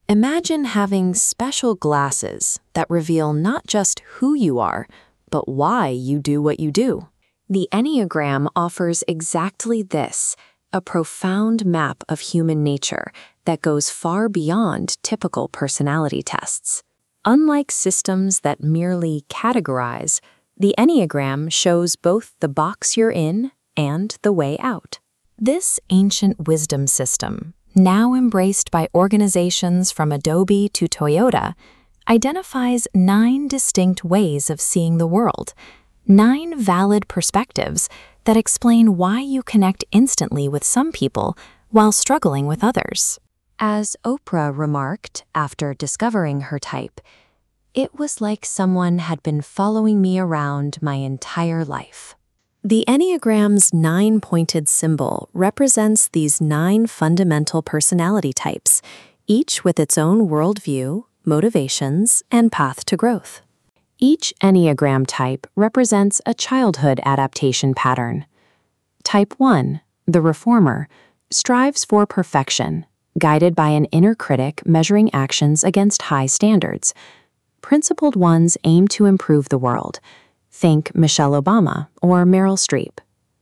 Imagine having special glasses that reveal not just who you are, but why you do what you do. The Enneagram offers exactly this, a profound map of human nature that goes far beyond typical personality tests. Unlike systems that merely categorize, the Enneagram shows both the box you're in and the way out. This ancient wisdom system, now embraced by organizations from Adobe to Toyota, identifies 9 distinct ways of seeing the world, 9 valid perspectives that explain why you connect instantly with some people while struggling with others. As Oprah remarked after discovering her type, "It was like someone had been following me around my entire life." The Enneagram's 9-pointed symbol represents these 9 fundamental personality types, each with its own worldview, motivations, and path to growth. Each Enneagram type represents a childhood adaptation pattern. Type 1, the reformer, strives for perfection, guided by an inner critic measuring actions against high standards. Principled ones aim to improve the world. Think Michelle Obama or Meryl Streep.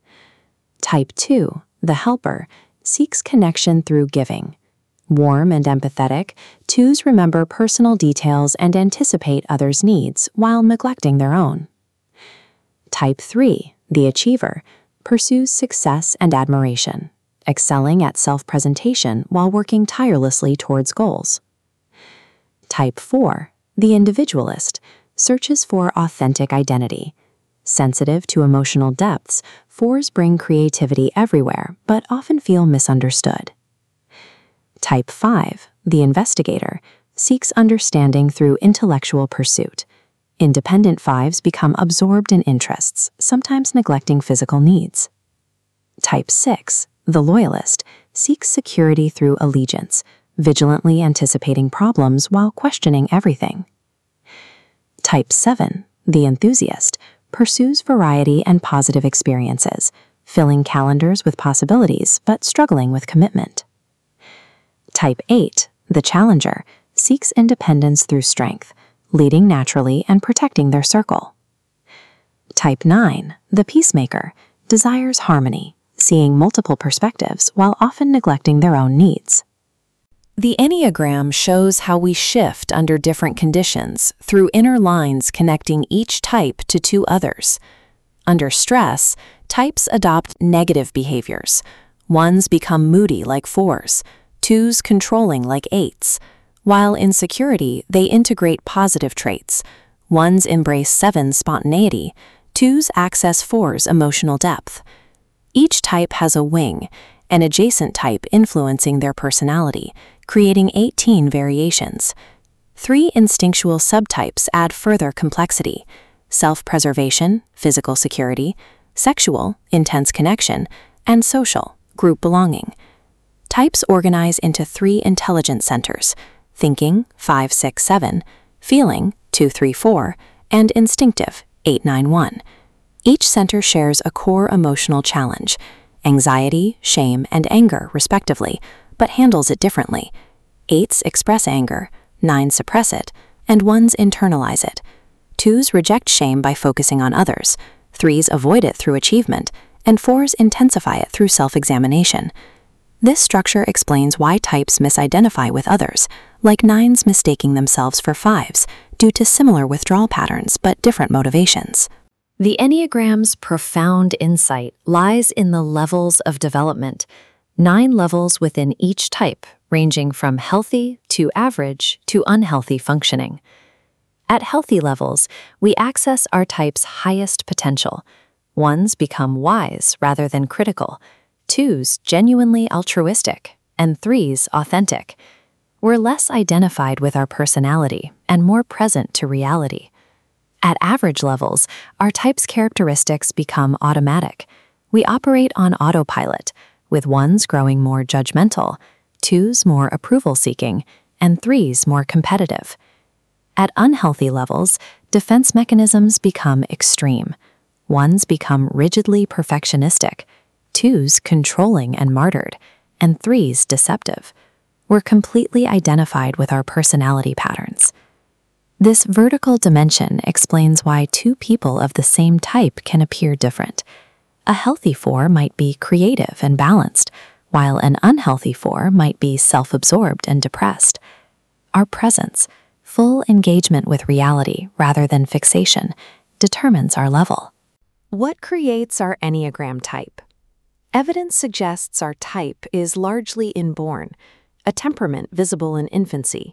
Type 2, the helper, seeks connection through giving. Warm and empathetic, 2s remember personal details and anticipate others' needs while neglecting their own. Type 3, the achiever, pursues success and admiration, excelling at self-presentation while working tirelessly towards goals. Type 4, the individualist, searches for authentic identity. Sensitive to emotional depths, 4s bring creativity everywhere but often feel misunderstood. Type 5, the investigator, seeks understanding through intellectual pursuit. Independent 5s become absorbed in interests, sometimes neglecting physical needs. Type 6, the loyalist, seeks security through allegiance, vigilantly anticipating problems while questioning everything. Type 7, the enthusiast, pursues variety and positive experiences, filling calendars with possibilities but struggling with commitment. Type 8, the challenger, seeks independence through strength, leading naturally and protecting their circle. Type 9, the peacemaker, desires harmony, seeing multiple perspectives while often neglecting their own needs. The Enneagram shows how we shift under different conditions through inner lines connecting each type to 2 others. Under stress, types adopt negative behaviors. 1s become moody like 4s, 2s controlling like 8s. While in security, they integrate positive traits. 1s embrace 7's spontaneity, 2s access 4's emotional depth. Each type has a wing, an adjacent type influencing their personality, creating 18 variations. 3 instinctual subtypes add further complexity: self-preservation, physical security; sexual, intense connection; and social, group belonging. Types organize into 3 intelligence centers: thinking, 5, 6, 7, feeling, 2, 3, 4, and instinctive, 8, 9, 1. Each center shares a core emotional challenge, anxiety, shame, and anger, respectively, but handles it differently. 8s express anger, 9s suppress it, and 1s internalize it. 2s reject shame by focusing on others, 3s avoid it through achievement, and 4s intensify it through self-examination. This structure explains why types misidentify with others, like 9s mistaking themselves for 5s due to similar withdrawal patterns but different motivations. The Enneagram's profound insight lies in the levels of development, 9 levels within each type, ranging from healthy to average to unhealthy functioning. At healthy levels, we access our type's highest potential. 1s become wise rather than critical, 2s genuinely altruistic, and 3s authentic. We're less identified with our personality and more present to reality. At average levels, our type's characteristics become automatic. We operate on autopilot, with 1s growing more judgmental, 2s more approval-seeking, and 3s more competitive. At unhealthy levels, defense mechanisms become extreme. 1s become rigidly perfectionistic, 2s controlling and martyred, and 3s deceptive. we're completely identified with our personality patterns. This vertical dimension explains why two people of the same type can appear different. A healthy 4 might be creative and balanced, while an unhealthy 4 might be self-absorbed and depressed. Our presence, full engagement with reality rather than fixation, determines our level. What creates our Enneagram type? Evidence suggests our type is largely inborn, a temperament visible in infancy.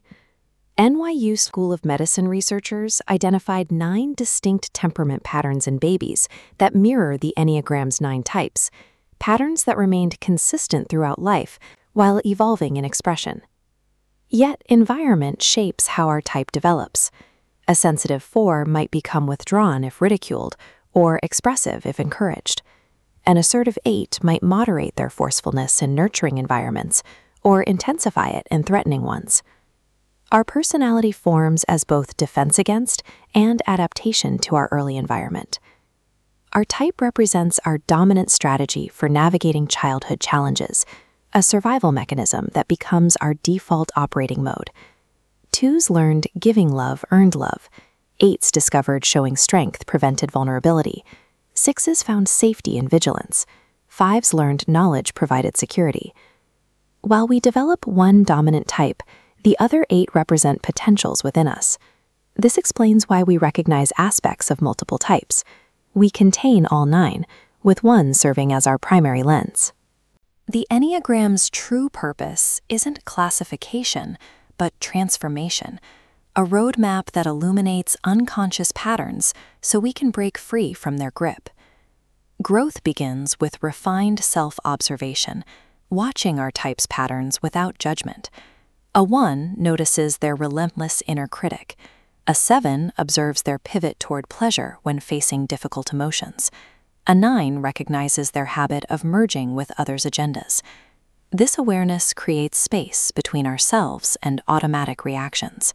NYU School of Medicine researchers identified 9 distinct temperament patterns in babies that mirror the Enneagram's 9 types, patterns that remained consistent throughout life while evolving in expression. Yet, environment shapes how our type develops. A sensitive 4 might become withdrawn if ridiculed, or expressive if encouraged. An assertive 8 might moderate their forcefulness in nurturing environments, or intensify it in threatening ones. Our personality forms as both defense against and adaptation to our early environment. Our type represents our dominant strategy for navigating childhood challenges, a survival mechanism that becomes our default operating mode. 2s learned giving love earned love. 8s discovered showing strength prevented vulnerability. 6s found safety in vigilance. 5s learned knowledge provided security. While we develop one dominant type, the other 8 represent potentials within us. This explains why we recognize aspects of multiple types. We contain all 9, with one serving as our primary lens. The Enneagram's true purpose isn't classification, but transformation, a roadmap that illuminates unconscious patterns so we can break free from their grip. Growth begins with refined self-observation, watching our type's patterns without judgment. A 1 notices their relentless inner critic. A 7 observes their pivot toward pleasure when facing difficult emotions. A 9 recognizes their habit of merging with others' agendas. This awareness creates space between ourselves and automatic reactions.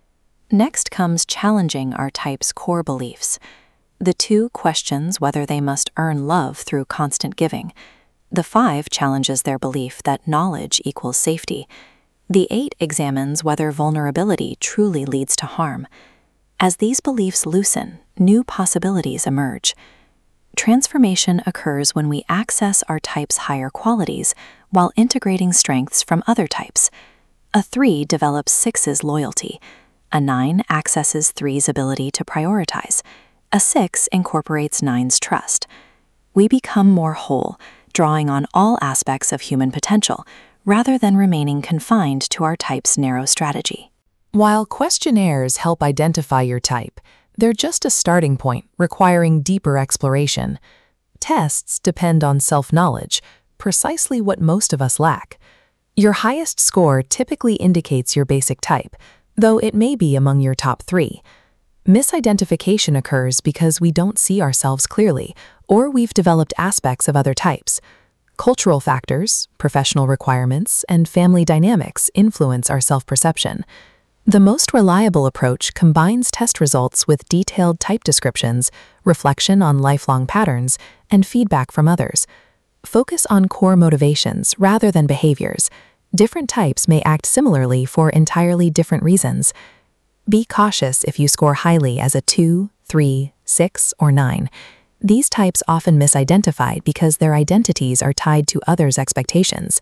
Next comes challenging our type's core beliefs. The 2 questions whether they must earn love through constant giving. The 5 challenges their belief that knowledge equals safety. The 8 examines whether vulnerability truly leads to harm. As these beliefs loosen, new possibilities emerge. Transformation occurs when we access our type's higher qualities while integrating strengths from other types. A 3 develops 6's loyalty. A 9 accesses 3's ability to prioritize. A 6 incorporates 9's trust. We become more whole, drawing on all aspects of human potential, rather than remaining confined to our type's narrow strategy. While questionnaires help identify your type, they're just a starting point requiring deeper exploration. Tests depend on self-knowledge, precisely what most of us lack. Your highest score typically indicates your basic type, though it may be among your top 3. Misidentification occurs because we don't see ourselves clearly, or we've developed aspects of other types. Cultural factors, professional requirements, and family dynamics influence our self-perception. The most reliable approach combines test results with detailed type descriptions, reflection on lifelong patterns, and feedback from others. Focus on core motivations rather than behaviors. Different types may act similarly for entirely different reasons. Be cautious if you score highly as a 2, 3, 6, or 9. These types often misidentified because their identities are tied to others' expectations.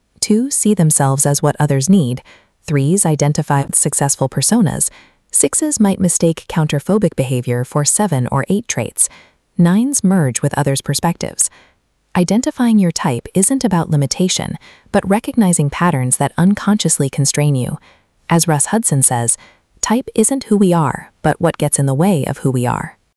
2 see themselves as what others need. 3s identify successful personas. 6s might mistake counterphobic behavior for 7 or 8 traits. 9s merge with others' perspectives. Identifying your type isn't about limitation, but recognizing patterns that unconsciously constrain you. As Russ Hudson says, type isn't who we are, but what gets in the way of who we are.